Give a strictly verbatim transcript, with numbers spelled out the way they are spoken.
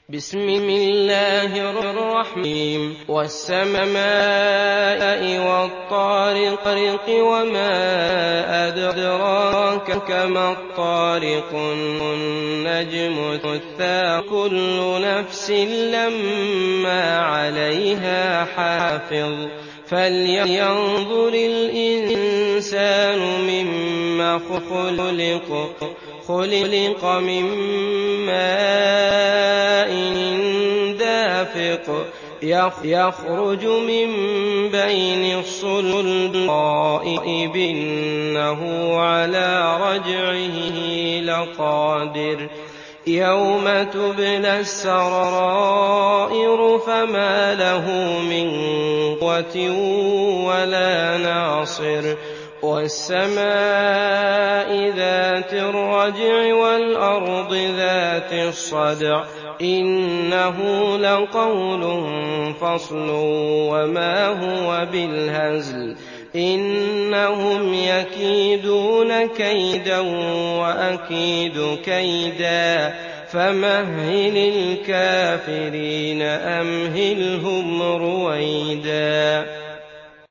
بسم الله الرحمن الرحيم والسماء والطارق وما أدراك ما الطارق النجم الثاقب كل نفس لما عليها حافظ فلينظر الإنسان مما خلق خلق من ماء دافق يخرج من بين الصلب إنه على رجعه لقادر يوم تبلى السرائر فما له من قوة ولا ناصر والسماء ذات الرجع والأرض ذات الصدع إنه لقول فصل وما هو بالهزل إنهم يكيدون كيدا وأكيد كيدا فمهل الكافرين أمهلهم رويدا